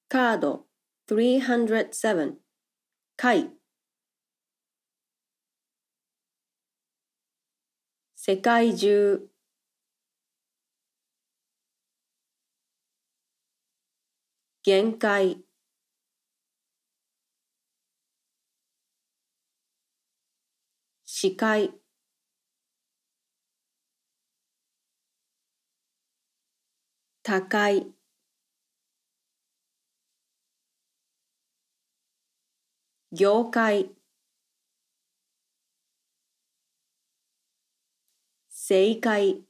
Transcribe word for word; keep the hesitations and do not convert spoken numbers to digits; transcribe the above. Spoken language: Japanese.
カードさんびゃくなな、回、世界中、限界、視界、高い、業界、正解。